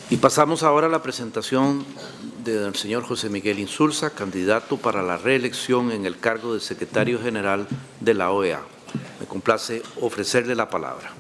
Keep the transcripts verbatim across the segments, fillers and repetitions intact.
Y pasamos ahora a la presentación del señor José Miguel Insulza, candidato para la reelección en el cargo de secretario general de la O E A. Me complace ofrecerle la palabra.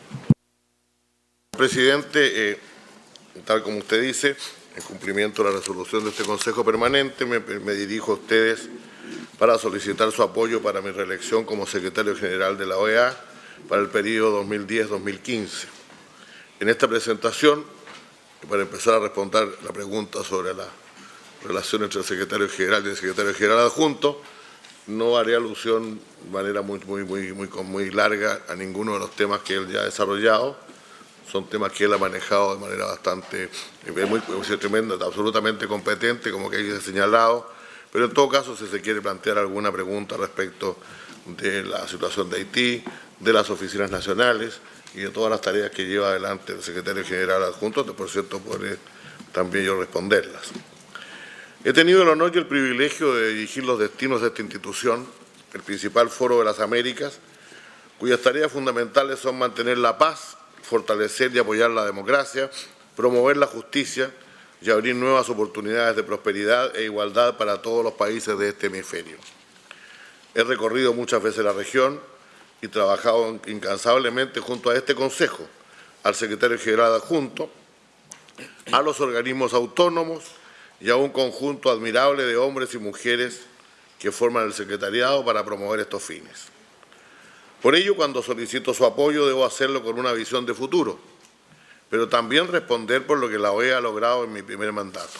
Presidente, eh, tal como usted dice, en cumplimiento de la resolución de este Consejo Permanente, me, me dirijo a ustedes para solicitar su apoyo para mi reelección como secretario general de la O E A para el periodo dos mil diez a dos mil quince. En esta presentación, para empezar a responder la pregunta sobre la relación entre el secretario general y el secretario general adjunto, no haré alusión de manera muy, muy, muy, muy, muy larga a ninguno de los temas que él ya ha desarrollado. Son temas que él ha manejado de manera bastante, muy, muy tremenda, absolutamente competente, como que hay señalado, pero en todo caso, si se quiere plantear alguna pregunta respecto de la situación de Haití, de las oficinas nacionales y de todas las tareas que lleva adelante el secretario general adjunto, que por cierto podré también yo responderlas. He tenido el honor y el privilegio de dirigir los destinos de esta institución, el principal foro de las Américas, cuyas tareas fundamentales son mantener la paz, fortalecer y apoyar la democracia, promover la justicia y abrir nuevas oportunidades de prosperidad e igualdad para todos los países de este hemisferio. He recorrido muchas veces la región y trabajado incansablemente junto a este Consejo, al secretario general adjunto, a los organismos autónomos y a un conjunto admirable de hombres y mujeres que forman el secretariado para promover estos fines. Por ello, cuando solicito su apoyo, debo hacerlo con una visión de futuro, pero también responder por lo que la O E A ha logrado en mi primer mandato.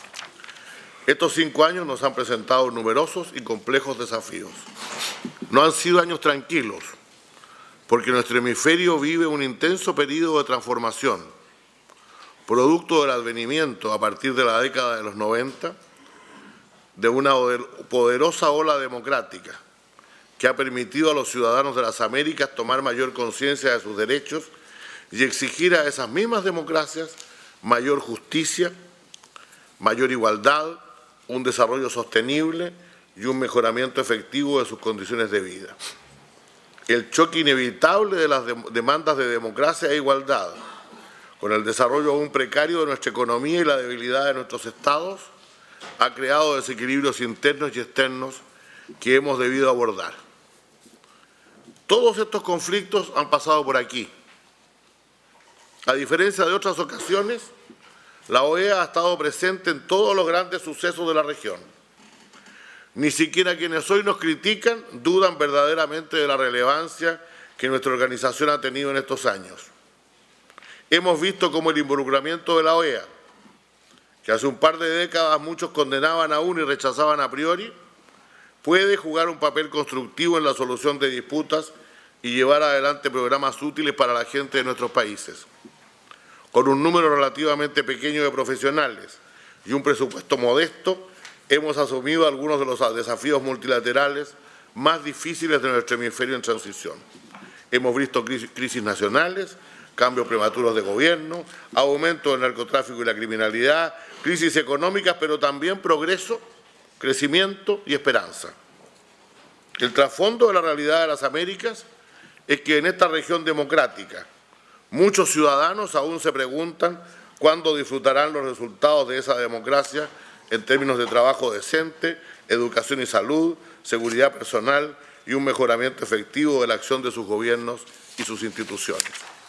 Estos cinco años nos han presentado numerosos y complejos desafíos. No han sido años tranquilos, porque nuestro hemisferio vive un intenso periodo de transformación, producto del advenimiento a partir de la década de los noventa de una poderosa ola democrática que ha permitido a los ciudadanos de las Américas tomar mayor conciencia de sus derechos y exigir a esas mismas democracias mayor justicia, mayor igualdad, un desarrollo sostenible y un mejoramiento efectivo de sus condiciones de vida. El choque inevitable de las de demandas de democracia e igualdad, con el desarrollo aún precario de nuestra economía y la debilidad de nuestros estados, ha creado desequilibrios internos y externos que hemos debido abordar. Todos estos conflictos han pasado por aquí. A diferencia de otras ocasiones, la O E A ha estado presente en todos los grandes sucesos de la región. Ni siquiera quienes hoy nos critican dudan verdaderamente de la relevancia que nuestra organización ha tenido en estos años. Hemos visto cómo el involucramiento de la O E A, que hace un par de décadas muchos condenaban aún y rechazaban a priori, puede jugar un papel constructivo en la solución de disputas y llevar adelante programas útiles para la gente de nuestros países. Con un número relativamente pequeño de profesionales y un presupuesto modesto, hemos asumido algunos de los desafíos multilaterales más difíciles de nuestro hemisferio en transición. Hemos visto crisis, crisis nacionales, cambios prematuros de gobierno, aumento del narcotráfico y la criminalidad, crisis económicas, pero también progreso, crecimiento y esperanza. El trasfondo de la realidad de las Américas es que en esta región democrática muchos ciudadanos aún se preguntan cuándo disfrutarán los resultados de esa democracia en términos de trabajo decente, educación y salud, seguridad personal y un mejoramiento efectivo de la acción de sus gobiernos y sus instituciones.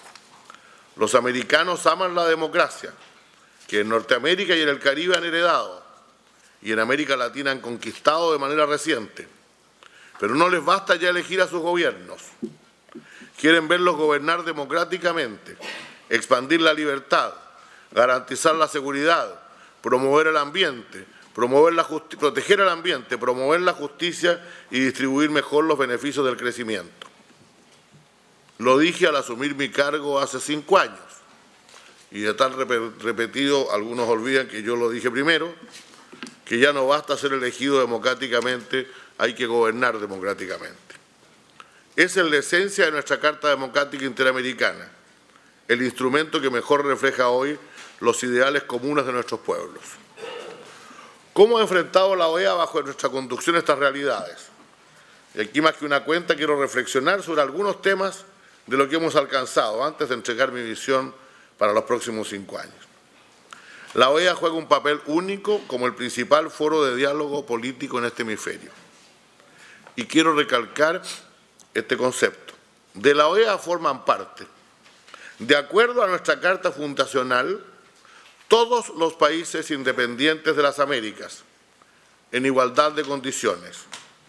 Los americanos aman la democracia, que en Norteamérica y en el Caribe han heredado, y en América Latina han conquistado de manera reciente. Pero no les basta ya elegir a sus gobiernos. Quieren verlos gobernar democráticamente, expandir la libertad, garantizar la seguridad, promover el ambiente, promover la proteger el ambiente, promover la justicia y distribuir mejor los beneficios del crecimiento. Lo dije al asumir mi cargo hace cinco años y de tal rep repetido algunos olvidan que yo lo dije primero, que ya no basta ser elegido democráticamente, hay que gobernar democráticamente. Esa es la esencia de nuestra Carta Democrática Interamericana, el instrumento que mejor refleja hoy los ideales comunes de nuestros pueblos. ¿Cómo ha enfrentado la O E A bajo nuestra conducción estas realidades? Y aquí más que una cuenta quiero reflexionar sobre algunos temas de lo que hemos alcanzado antes de entregar mi visión para los próximos cinco años. La O E A juega un papel único como el principal foro de diálogo político en este hemisferio. Y quiero recalcar este concepto. De la O E A forman parte, de acuerdo a nuestra Carta Fundacional, todos los países independientes de las Américas, en igualdad de condiciones.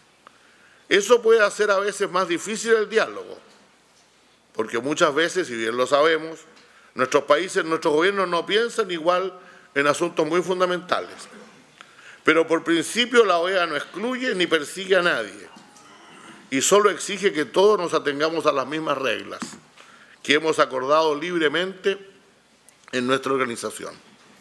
Eso puede hacer a veces más difícil el diálogo, porque muchas veces, si bien lo sabemos, nuestros países, nuestros gobiernos no piensan igual en asuntos muy fundamentales. Pero por principio la O E A no excluye ni persigue a nadie y solo exige que todos nos atengamos a las mismas reglas que hemos acordado libremente en nuestra organización.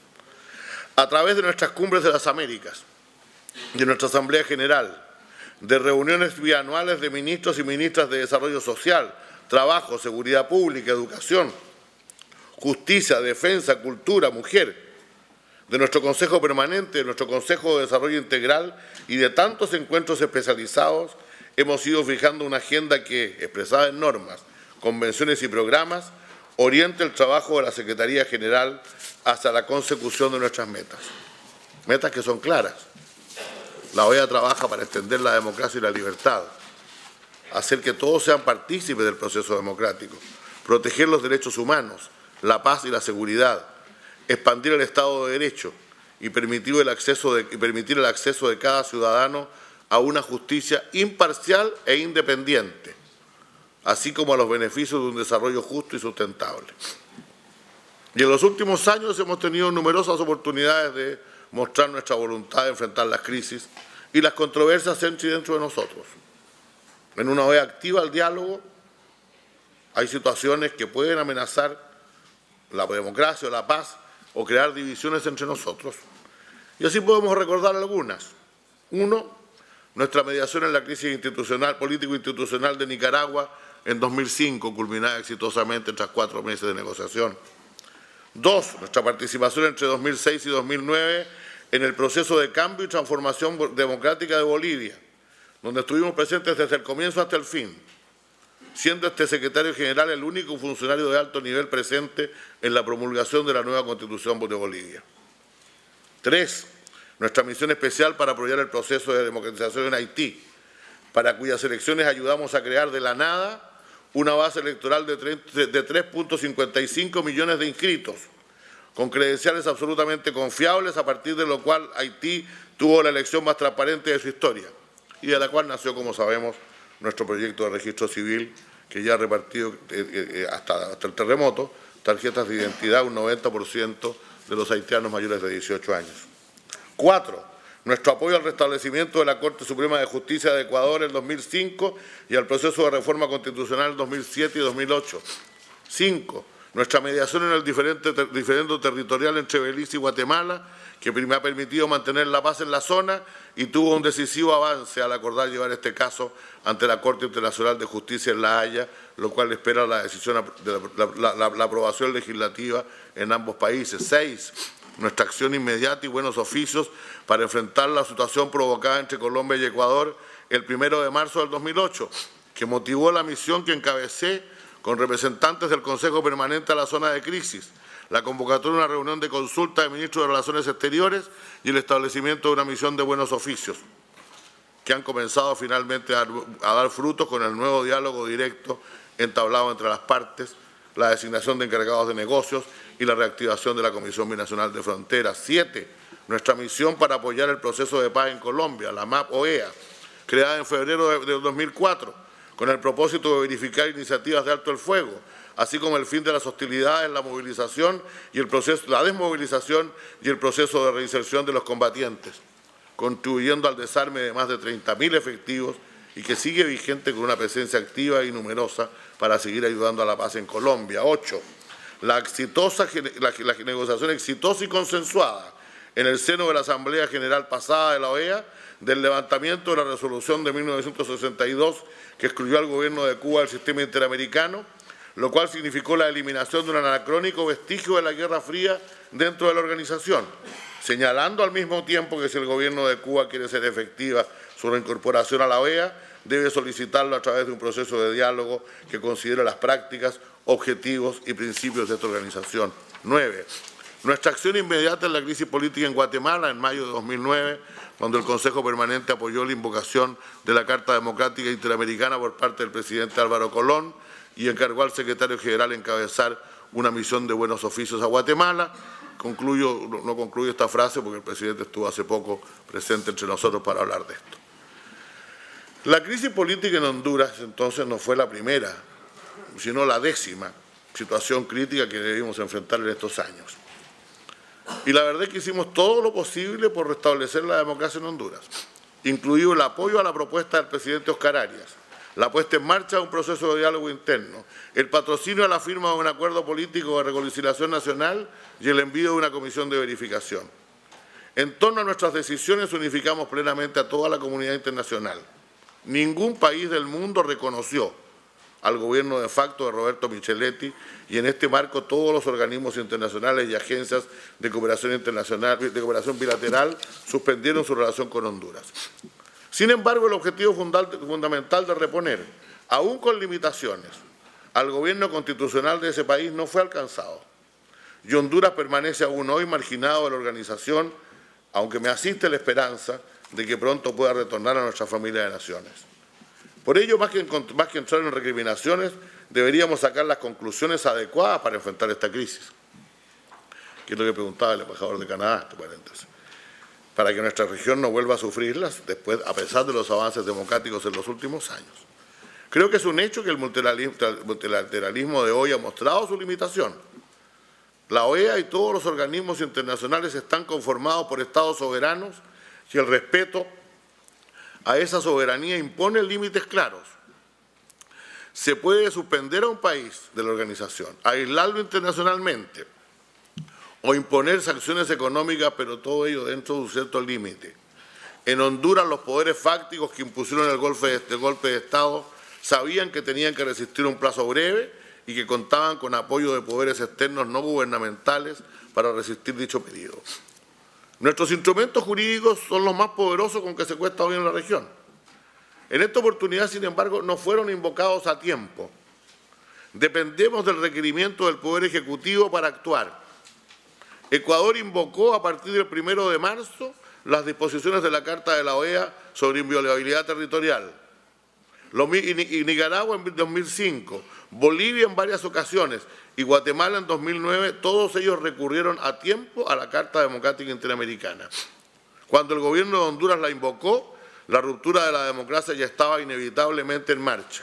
A través de nuestras cumbres de las Américas, de nuestra Asamblea General, de reuniones bianuales de ministros y ministras de Desarrollo Social, Trabajo, Seguridad Pública, Educación, Justicia, Defensa, Cultura, Mujer, de nuestro Consejo Permanente, de nuestro Consejo de Desarrollo Integral y de tantos encuentros especializados, hemos ido fijando una agenda que, expresada en normas, convenciones y programas, orienta el trabajo de la Secretaría General hacia la consecución de nuestras metas. Metas que son claras. La O E A trabaja para extender la democracia y la libertad, hacer que todos sean partícipes del proceso democrático, proteger los derechos humanos, la paz y la seguridad, expandir el Estado de Derecho y permitir el acceso de, y permitir el acceso de cada ciudadano a una justicia imparcial e independiente, así como a los beneficios de un desarrollo justo y sustentable. Y en los últimos años hemos tenido numerosas oportunidades de mostrar nuestra voluntad de enfrentar las crisis y las controversias entre y dentro de nosotros. En una O E A activa al diálogo, hay situaciones que pueden amenazar la democracia o la paz o crear divisiones entre nosotros. Y así podemos recordar algunas. Uno, nuestra mediación en la crisis institucional, político-institucional de Nicaragua en dos mil cinco, culminada exitosamente tras cuatro meses de negociación. Dos, nuestra participación entre dos mil seis y dos mil nueve en el proceso de cambio y transformación democrática de Bolivia, donde estuvimos presentes desde el comienzo hasta el fin, siendo este secretario general el único funcionario de alto nivel presente en la promulgación de la nueva Constitución de Bolivia. Tres, nuestra misión especial para apoyar el proceso de democratización en Haití, para cuyas elecciones ayudamos a crear de la nada una base electoral de tres punto cincuenta y cinco millones de inscritos, con credenciales absolutamente confiables, a partir de lo cual Haití tuvo la elección más transparente de su historia y de la cual nació, como sabemos, nuestro proyecto de registro civil, que ya ha repartido eh, eh, hasta, hasta el terremoto tarjetas de identidad a un noventa por ciento de los haitianos mayores de dieciocho años. Cuatro, nuestro apoyo al restablecimiento de la Corte Suprema de Justicia de Ecuador en dos mil cinco y al proceso de reforma constitucional en dos mil siete y dos mil ocho. Cinco, nuestra mediación en el diferente ter diferendo territorial entre Belice y Guatemala, que me ha permitido mantener la paz en la zona y tuvo un decisivo avance al acordar llevar este caso ante la Corte Internacional de Justicia en La Haya, lo cual espera la decisión de la, la, la, la aprobación legislativa en ambos países. Seis, nuestra acción inmediata y buenos oficios para enfrentar la situación provocada entre Colombia y Ecuador el primero de marzo del dos mil ocho, que motivó la misión que encabecé con representantes del Consejo Permanente a la zona de crisis, la convocatoria de una reunión de consulta de ministros de Relaciones Exteriores y el establecimiento de una misión de buenos oficios, que han comenzado finalmente a, a dar frutos con el nuevo diálogo directo entablado entre las partes, la designación de encargados de negocios y la reactivación de la Comisión Binacional de Fronteras. Siete, nuestra misión para apoyar el proceso de paz en Colombia, la M A P O E A, creada en febrero de, de dos mil cuatro, con el propósito de verificar iniciativas de alto el fuego, así como el fin de las hostilidades, la movilización y el proceso, la desmovilización y el proceso de reinserción de los combatientes, contribuyendo al desarme de más de treinta mil efectivos y que sigue vigente con una presencia activa y numerosa para seguir ayudando a la paz en Colombia. Ocho, la, exitosa, la, la negociación exitosa y consensuada en el seno de la Asamblea General pasada de la O E A del levantamiento de la resolución de mil novecientos sesenta y dos que excluyó al gobierno de Cuba del sistema interamericano, lo cual significó la eliminación de un anacrónico vestigio de la Guerra Fría dentro de la organización, señalando al mismo tiempo que si el gobierno de Cuba quiere ser efectiva su reincorporación a la O E A, debe solicitarlo a través de un proceso de diálogo que considere las prácticas, objetivos y principios de esta organización. Nueve, Nuestra acción inmediata en la crisis política en Guatemala, en mayo de dos mil nueve, cuando el Consejo Permanente apoyó la invocación de la Carta Democrática Interamericana por parte del presidente Álvaro Colón y encargó al secretario general encabezar una misión de buenos oficios a Guatemala. Concluyo, no concluyo esta frase porque el presidente estuvo hace poco presente entre nosotros para hablar de esto. La crisis política en Honduras entonces no fue la primera, sino la décima situación crítica que debimos enfrentar en estos años. Y la verdad es que hicimos todo lo posible por restablecer la democracia en Honduras, incluido el apoyo a la propuesta del presidente Oscar Arias, la puesta en marcha de un proceso de diálogo interno, el patrocinio a la firma de un acuerdo político de reconciliación nacional y el envío de una comisión de verificación. En torno a nuestras decisiones unificamos plenamente a toda la comunidad internacional. Ningún país del mundo reconoció al gobierno de facto de Roberto Micheletti y en este marco todos los organismos internacionales y agencias de cooperación internacional, de cooperación bilateral suspendieron su relación con Honduras. Sin embargo, el objetivo fundamental de reponer, aún con limitaciones, al gobierno constitucional de ese país no fue alcanzado. Y Honduras permanece aún hoy marginado de la organización, aunque me asiste la esperanza de que pronto pueda retornar a nuestra familia de naciones. Por ello, más que, más que entrar en recriminaciones, deberíamos sacar las conclusiones adecuadas para enfrentar esta crisis, que es lo que preguntaba el embajador de Canadá, este paréntesis, para que nuestra región no vuelva a sufrirlas después, a pesar de los avances democráticos en los últimos años. Creo que es un hecho que el multilateralismo de hoy ha mostrado su limitación. La O E A y todos los organismos internacionales están conformados por estados soberanos y el respeto a esa soberanía impone límites claros. Se puede suspender a un país de la organización, aislarlo internacionalmente o imponer sanciones económicas, pero todo ello dentro de un cierto límite. En Honduras, los poderes fácticos que impusieron el golpe de, el golpe de Estado sabían que tenían que resistir un plazo breve y que contaban con apoyo de poderes externos no gubernamentales para resistir dicho periodo. Nuestros instrumentos jurídicos son los más poderosos con que se cuenta hoy en la región. En esta oportunidad, sin embargo, no fueron invocados a tiempo. Dependemos del requerimiento del Poder Ejecutivo para actuar. Ecuador invocó a partir del primero de marzo las disposiciones de la Carta de la O E A sobre inviolabilidad territorial. Y Nicaragua en dos mil cinco, Bolivia en varias ocasiones y Guatemala en dos mil nueve, todos ellos recurrieron a tiempo a la Carta Democrática Interamericana. Cuando el gobierno de Honduras la invocó, la ruptura de la democracia ya estaba inevitablemente en marcha.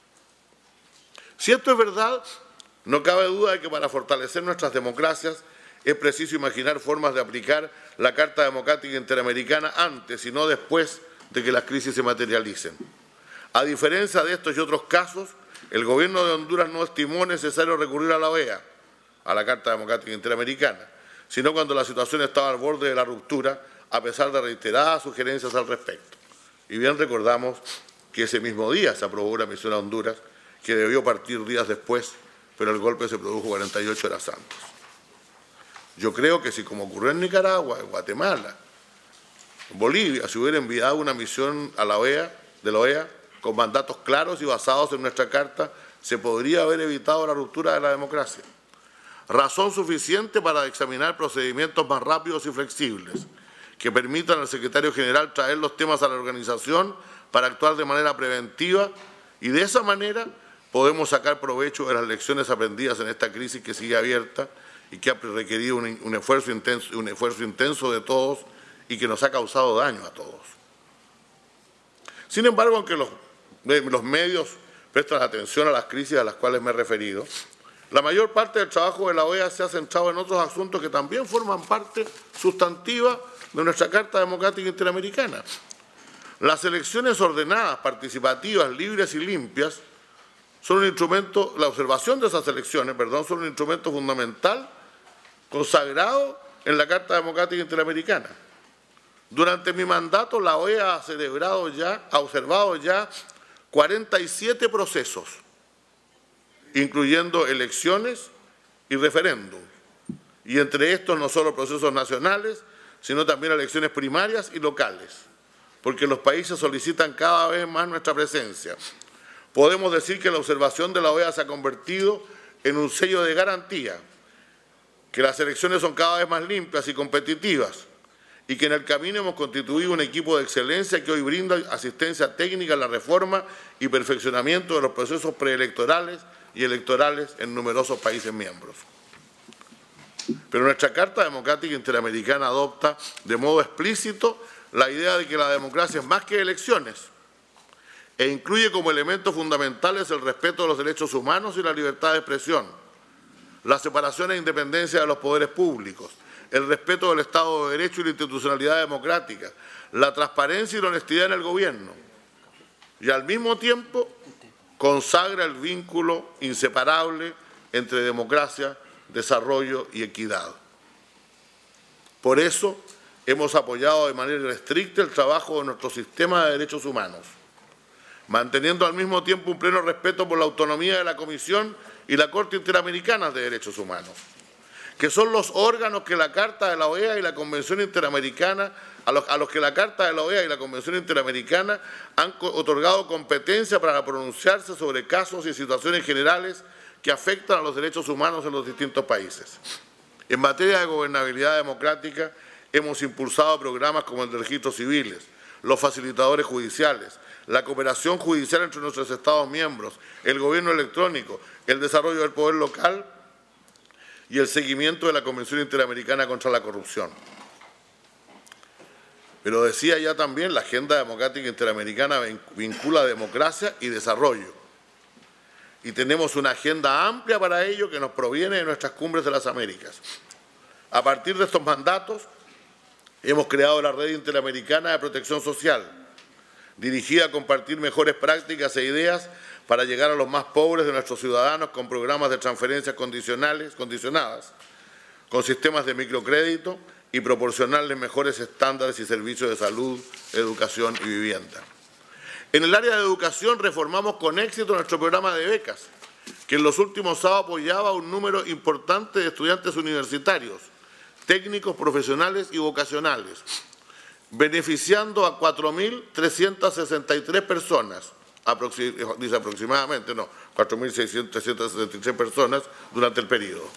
Si esto es verdad, no cabe duda de que para fortalecer nuestras democracias es preciso imaginar formas de aplicar la Carta Democrática Interamericana antes y no después de que las crisis se materialicen. A diferencia de estos y otros casos, el gobierno de Honduras no estimó necesario recurrir a la O E A, a la Carta Democrática Interamericana, sino cuando la situación estaba al borde de la ruptura, a pesar de reiteradas sugerencias al respecto. Y bien recordamos que ese mismo día se aprobó una misión a Honduras que debió partir días después, pero el golpe se produjo cuarenta y ocho horas antes. Yo creo que si, como ocurrió en Nicaragua, en Guatemala, en Bolivia, se hubiera enviado una misión a la O E A, de la O E A, con mandatos claros y basados en nuestra Carta, se podría haber evitado la ruptura de la democracia. Razón suficiente para examinar procedimientos más rápidos y flexibles, que permitan al secretario general traer los temas a la organización para actuar de manera preventiva y de esa manera podemos sacar provecho de las lecciones aprendidas en esta crisis que sigue abierta y que ha requerido un, un, esfuerzo intenso, un esfuerzo intenso de todos y que nos ha causado daño a todos. Sin embargo, aunque los, los medios prestan atención a las crisis a las cuales me he referido, la mayor parte del trabajo de la O E A se ha centrado en otros asuntos que también forman parte sustantiva de nuestra Carta Democrática Interamericana. Las elecciones ordenadas, participativas, libres y limpias son un instrumento, la observación de esas elecciones, perdón, son un instrumento fundamental consagrado en la Carta Democrática Interamericana. Durante mi mandato, la O E A ha celebrado ya, ha observado ya cuarenta y siete procesos, incluyendo elecciones y referéndum. Y entre estos no solo procesos nacionales, sino también elecciones primarias y locales, porque los países solicitan cada vez más nuestra presencia. Podemos decir que la observación de la O E A se ha convertido en un sello de garantía que las elecciones son cada vez más limpias y competitivas y que en el camino hemos constituido un equipo de excelencia que hoy brinda asistencia técnica a la reforma y perfeccionamiento de los procesos preelectorales y electorales en numerosos países miembros. Pero nuestra Carta Democrática Interamericana adopta de modo explícito la idea de que la democracia es más que elecciones e incluye como elementos fundamentales el respeto de los derechos humanos y la libertad de expresión, la separación e independencia de los poderes públicos, el respeto del Estado de Derecho y la institucionalidad democrática, la transparencia y la honestidad en el gobierno, y al mismo tiempo consagra el vínculo inseparable entre democracia, desarrollo y equidad. Por eso hemos apoyado de manera irrestricta el trabajo de nuestro sistema de derechos humanos, manteniendo al mismo tiempo un pleno respeto por la autonomía de la Comisión y la Corte Interamericana de Derechos Humanos, que son los órganos que la Carta de la O E A y la Convención Interamericana, a los, a los que la Carta de la O E A y la Convención Interamericana han otorgado competencia para pronunciarse sobre casos y situaciones generales que afectan a los derechos humanos en los distintos países. En materia de gobernabilidad democrática, hemos impulsado programas como el de registros civiles, los facilitadores judiciales, la cooperación judicial entre nuestros Estados miembros, el gobierno electrónico, el desarrollo del poder local y el seguimiento de la Convención Interamericana contra la Corrupción. Pero decía ya también, la Agenda Democrática Interamericana vincula democracia y desarrollo. Y tenemos una agenda amplia para ello que nos proviene de nuestras cumbres de las Américas. A partir de estos mandatos, hemos creado la Red Interamericana de Protección Social, dirigida a compartir mejores prácticas e ideas para llegar a los más pobres de nuestros ciudadanos con programas de transferencias condicionales, condicionadas, con sistemas de microcrédito y proporcionarles mejores estándares y servicios de salud, educación y vivienda. En el área de educación reformamos con éxito nuestro programa de becas, que en los últimos años apoyaba a un número importante de estudiantes universitarios, técnicos, profesionales y vocacionales, beneficiando a cuatro mil trescientas sesenta y tres personas, aproxim, dice aproximadamente, no, cuatro mil seiscientas sesenta y tres personas durante el periodo.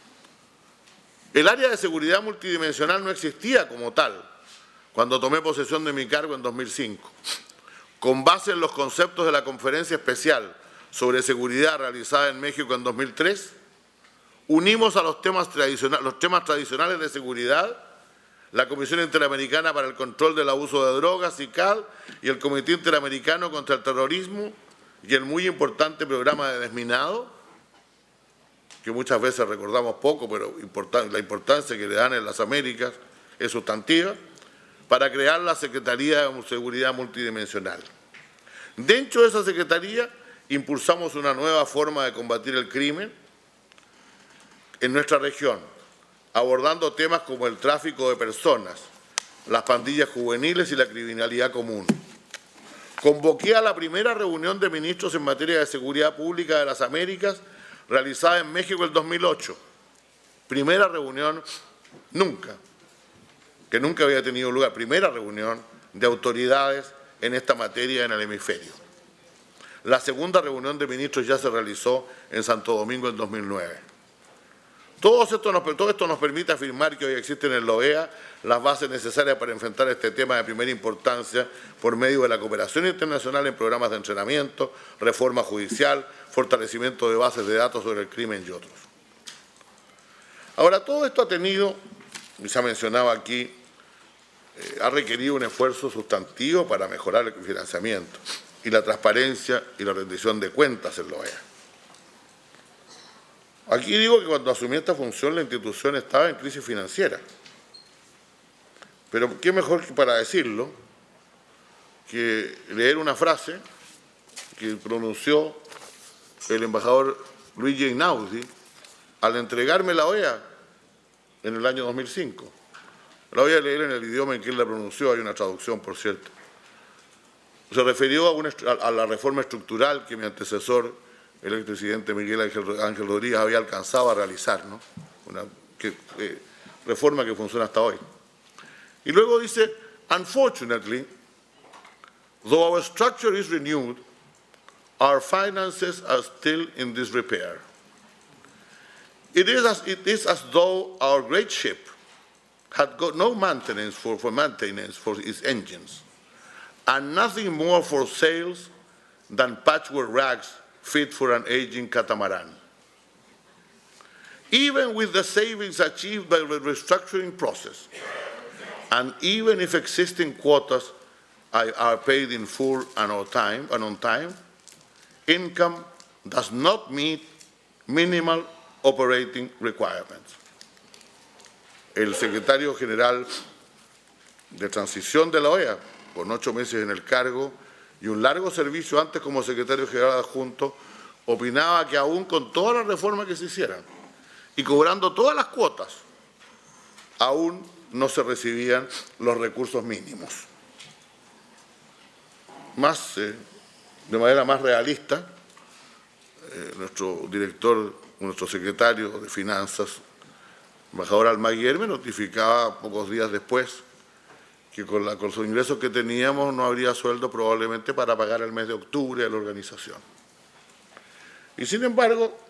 El área de seguridad multidimensional no existía como tal cuando tomé posesión de mi cargo en dos mil cinco. Con base en los conceptos de la Conferencia Especial sobre Seguridad realizada en México en dos mil tres, unimos a los temas, tradicionales, los temas tradicionales de seguridad, la Comisión Interamericana para el Control del Abuso de Drogas, C I C A D, y el Comité Interamericano contra el Terrorismo, y el muy importante programa de desminado, que muchas veces recordamos poco, pero la importancia que le dan en las Américas es sustantiva, para crear la Secretaría de Seguridad Multidimensional. Dentro de esa Secretaría impulsamos una nueva forma de combatir el crimen en nuestra región, abordando temas como el tráfico de personas, las pandillas juveniles y la criminalidad común. Convoqué a la primera reunión de ministros en materia de seguridad pública de las Américas, realizada en México el dos mil ocho. Primera reunión, nunca, que nunca había tenido lugar, primera reunión de autoridades en esta materia en el hemisferio. La segunda reunión de ministros ya se realizó en Santo Domingo en dos mil nueve. Todo esto, nos, todo esto nos permite afirmar que hoy existen en la O E A las bases necesarias para enfrentar este tema de primera importancia por medio de la cooperación internacional en programas de entrenamiento, reforma judicial, fortalecimiento de bases de datos sobre el crimen y otros. Ahora, todo esto ha tenido, y se ha mencionado aquí, eh, ha requerido un esfuerzo sustantivo para mejorar el financiamiento y la transparencia y la rendición de cuentas en la O E A. Aquí digo que cuando asumí esta función la institución estaba en crisis financiera. Pero qué mejor que para decirlo que leer una frase que pronunció el embajador Luigi Einaudi al entregarme la O E A en el año dos mil cinco. La voy a leer en el idioma en que él la pronunció, hay una traducción, por cierto. Se refirió a, una, a la reforma estructural que mi antecesor, el expresidente Miguel Ángel, Ángel Rodríguez, había alcanzado a realizar, ¿no? Una que, eh, reforma que funciona hasta hoy. Y luego dice, unfortunately, though our structure is renewed, our finances are still in disrepair. It is as, it is as though our great ship had got no maintenance for, for maintenance for its engines, and nothing more for sails than patchwork rags fit for an aging catamaran. Even with the savings achieved by the restructuring process, and even if existing quotas are paid in full and on time, and on time, income does not meet minimal operating requirements. El secretario general de transición de la O E A, con ocho meses en el cargo y un largo servicio antes como secretario general adjunto, opinaba que aún con todas las reformas que se hicieran y cobrando todas las cuotas, aún no se recibían los recursos mínimos. Más, eh, de manera más realista, eh, nuestro director, nuestro secretario de Finanzas, embajador Almaguer, me notificaba pocos días después que con, la, con los ingresos que teníamos no habría sueldo probablemente para pagar el mes de octubre de la organización. Y sin embargo,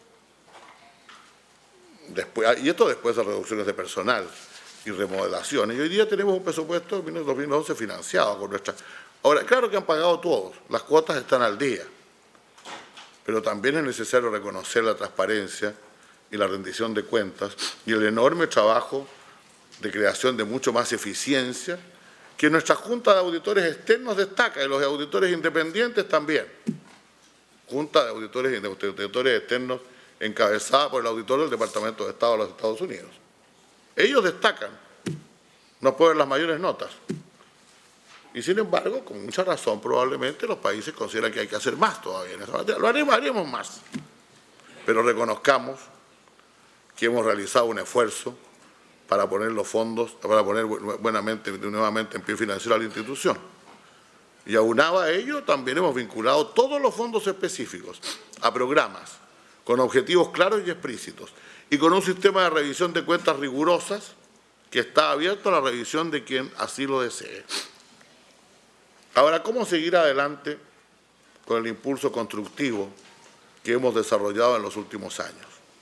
después, y esto después de reducciones de personal y remodelaciones, y hoy día tenemos un presupuesto de dos mil once financiado con nuestra... Ahora, claro que han pagado todos, las cuotas están al día, pero también es necesario reconocer la transparencia y la rendición de cuentas y el enorme trabajo de creación de mucho más eficiencia que nuestra Junta de Auditores Externos destaca, y los auditores independientes también. Junta de Auditores, de auditores Externos encabezada por el auditor del Departamento de Estado de los Estados Unidos. Ellos destacan, nos ponen las mayores notas. Y sin embargo, con mucha razón, probablemente los países consideran que hay que hacer más todavía en esa materia. Lo haremos, haremos más. Pero reconozcamos que hemos realizado un esfuerzo para poner los fondos, para poner buenamente, nuevamente en pie financiero a la institución. Y aunado a ello, también hemos vinculado todos los fondos específicos a programas con objetivos claros y explícitos y con un sistema de revisión de cuentas rigurosas que está abierto a la revisión de quien así lo desee. Ahora, ¿cómo seguir adelante con el impulso constructivo que hemos desarrollado en los últimos años?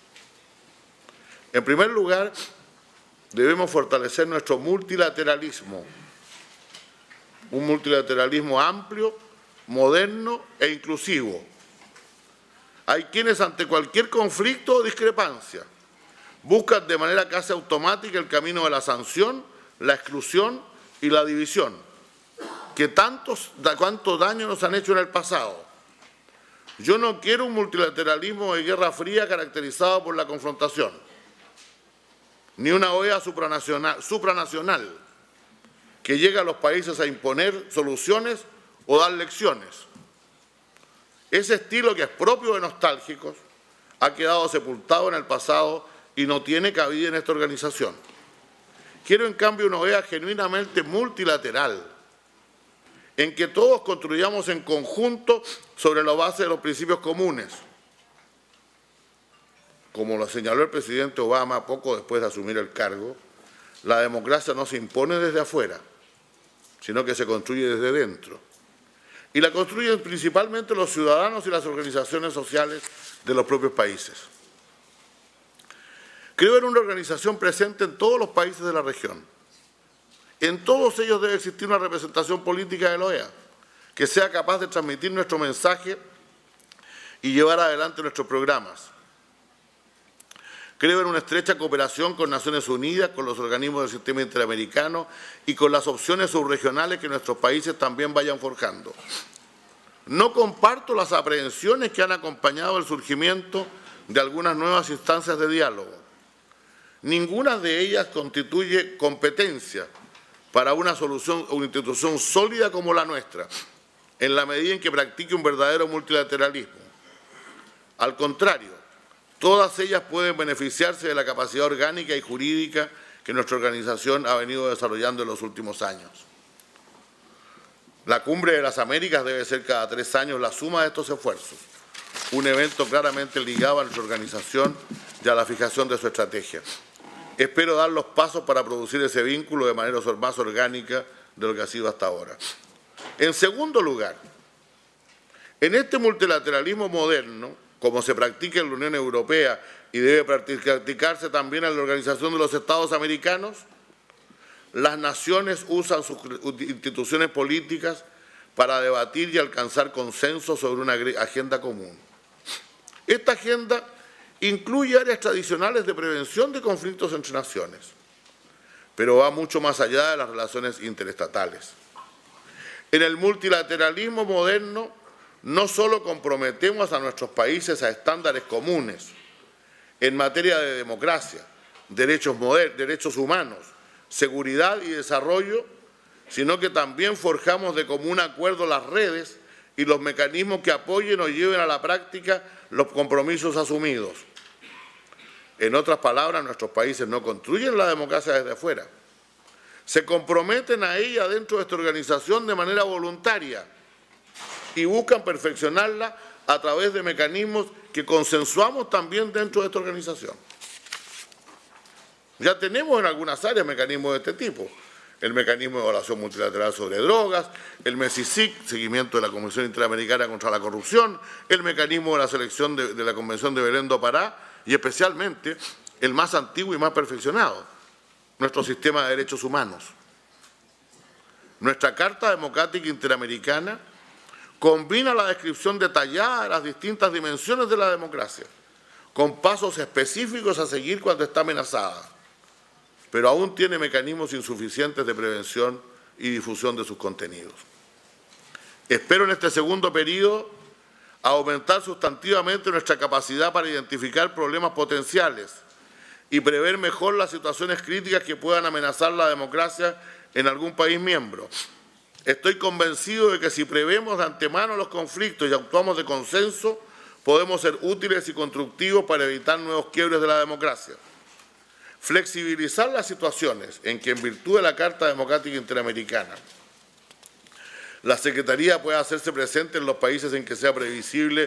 En primer lugar, debemos fortalecer nuestro multilateralismo, un multilateralismo amplio, moderno e inclusivo. Hay quienes ante cualquier conflicto o discrepancia buscan de manera casi automática el camino de la sanción, la exclusión y la división, que tantos, cuánto daño nos han hecho en el pasado. Yo no quiero un multilateralismo de guerra fría caracterizado por la confrontación, ni una O E A supranacional, supranacional que llegue a los países a imponer soluciones o dar lecciones. Ese estilo, que es propio de nostálgicos, ha quedado sepultado en el pasado y no tiene cabida en esta organización. Quiero, en cambio, una O E A genuinamente multilateral, en que todos construyamos en conjunto sobre la base de los principios comunes. Como lo señaló el presidente Obama poco después de asumir el cargo, la democracia no se impone desde afuera, sino que se construye desde dentro. Y la construyen principalmente los ciudadanos y las organizaciones sociales de los propios países. Creo en una organización presente en todos los países de la región. En todos ellos debe existir una representación política de la O E A, que sea capaz de transmitir nuestro mensaje y llevar adelante nuestros programas. Creo en una estrecha cooperación con Naciones Unidas, con los organismos del sistema interamericano y con las opciones subregionales que nuestros países también vayan forjando. No comparto las aprehensiones que han acompañado el surgimiento de algunas nuevas instancias de diálogo. Ninguna de ellas constituye competencia para una solución o una institución sólida como la nuestra, en la medida en que practique un verdadero multilateralismo. Al contrario, todas ellas pueden beneficiarse de la capacidad orgánica y jurídica que nuestra organización ha venido desarrollando en los últimos años. La Cumbre de las Américas debe ser cada tres años la suma de estos esfuerzos, un evento claramente ligado a nuestra organización y a la fijación de su estrategia. Espero dar los pasos para producir ese vínculo de manera más orgánica de lo que ha sido hasta ahora. En segundo lugar, en este multilateralismo moderno, como se practica en la Unión Europea y debe practicarse también en la Organización de los Estados Americanos. Las naciones usan sus instituciones políticas para debatir y alcanzar consenso sobre una agenda común. Esta agenda incluye áreas tradicionales de prevención de conflictos entre naciones, pero va mucho más allá de las relaciones interestatales. En el multilateralismo moderno, no solo comprometemos a nuestros países a estándares comunes en materia de democracia, derechos, derechos humanos, seguridad y desarrollo, sino que también forjamos de común acuerdo las redes y los mecanismos que apoyen o lleven a la práctica los compromisos asumidos. En otras palabras, nuestros países no construyen la democracia desde afuera, se comprometen a ella dentro de esta organización de manera voluntaria y buscan perfeccionarla a través de mecanismos que consensuamos también dentro de esta organización. Ya tenemos en algunas áreas mecanismos de este tipo: el mecanismo de evaluación multilateral sobre drogas, el MESICIC, seguimiento de la Comisión Interamericana contra la Corrupción, el mecanismo de la selección de, de la Convención de Belén do Pará y especialmente el más antiguo y más perfeccionado, nuestro sistema de derechos humanos. Nuestra Carta Democrática Interamericana combina la descripción detallada de las distintas dimensiones de la democracia, con pasos específicos a seguir cuando está amenazada, pero aún tiene mecanismos insuficientes de prevención y difusión de sus contenidos. Espero en este segundo periodo aumentar sustantivamente nuestra capacidad para identificar problemas potenciales y prever mejor las situaciones críticas que puedan amenazar la democracia en algún país miembro. Estoy convencido de que si prevemos de antemano los conflictos y actuamos de consenso, podemos ser útiles y constructivos para evitar nuevos quiebres de la democracia. Flexibilizar las situaciones en que, en virtud de la Carta Democrática Interamericana, la Secretaría pueda hacerse presente en los países en que sea previsible